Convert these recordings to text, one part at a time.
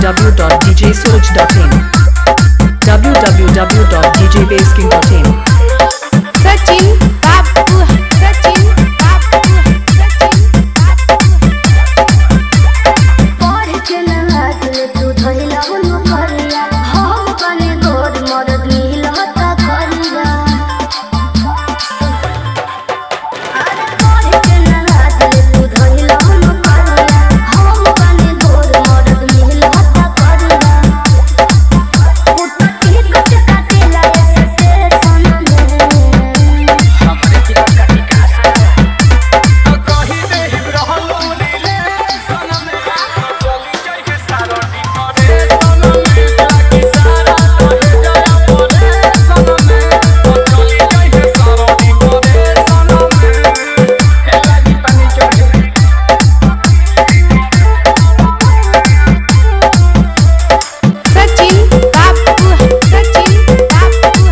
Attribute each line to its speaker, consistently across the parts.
Speaker 1: www.djsuraj.in www.djbasking.in
Speaker 2: Sachin Babu Sachin Babu
Speaker 3: पढ़ के नहात तू धइला हुनु करिया हम कने गोर मरद मिलत करिया अरे पढ़ के नहात तू धइला हुनु करिया हम कने गोर मरद मिलत करिया पुत की कट काटेला ऐसे सनम
Speaker 4: हमरे दिल का विकास तो कहि दे रहलो नीले सनम चली जाई के सारणी करे सनम लागी सारा तोरे जाया बोले सनम चली जाई के सारणी करे सनम ए लागी पानी चढ़े
Speaker 2: Sachin Babu Sachin Babu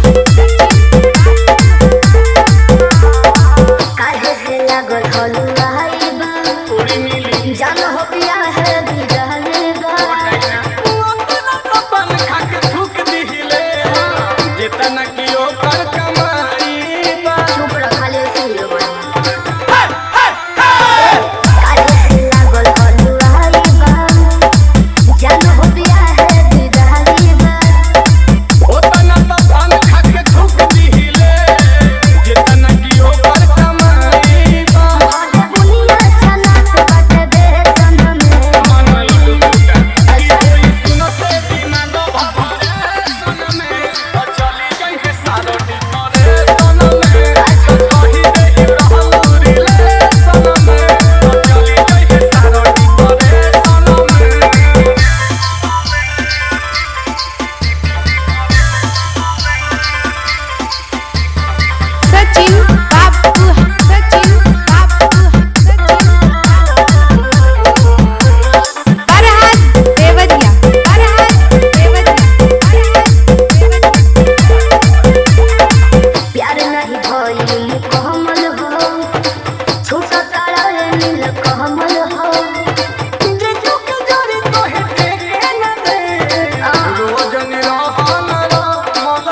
Speaker 3: काहे से लागल हलुआ हाइबा
Speaker 4: पूरी मिली
Speaker 3: जान हो पिया है बिरहले बा
Speaker 4: ओतना अपन खा के थूक दिहिले जितना कियो कर कमाई बा
Speaker 3: चुप रखले सिलवा
Speaker 4: हे हे हे
Speaker 3: काहे से लागल हलुआ हाइबा जान हो पिया है बिरहले बा
Speaker 4: ओतना अपन खा के थूक दिहिले जितना कियो कर कमाई बा
Speaker 3: अरे बुनिया छना से बट दे सनम
Speaker 4: मनल लुटा ई कोई सुनते दिमाग भभरे सनमे चली जाई के सारोटी करे सनमे कहि दे रहलो रीले सनमे चली जाई के सारोटी करे सनमे
Speaker 2: Sachin Babu Sachin Babu Farhad Devadia Farhad Devadia
Speaker 3: प्यार नहीं भइल मुकम्मल हो छोटा तारा नील कमल हो
Speaker 4: जे चुक जोरी तोहे देखे न दे रोज निरहन रमल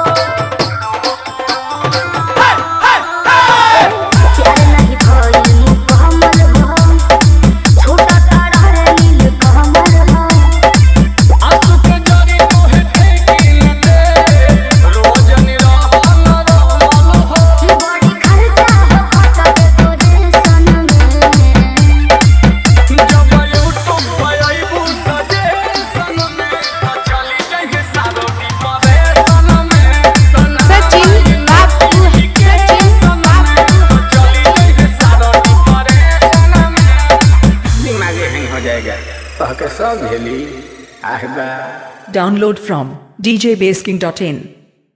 Speaker 3: प्यार नहीं भइल मुकम्मल हो छोटा तारा नील कमल हो
Speaker 4: आंसू के जोरी तोहे देखे न दे रोज निरहन रमल हो
Speaker 3: बड़ी खर्चा हो खतरे तोरे सनम
Speaker 4: जब यूट्यूब पे आइबू सजे सनमे चली जाइए सारोटी परे सनमे
Speaker 2: Sachin Babu Sachin Babu
Speaker 4: चली जाइए सारोटी परे सनमे दिमागे हैंग हो जाएगा कह के सब भेली आहबा
Speaker 1: Download from djbasking.in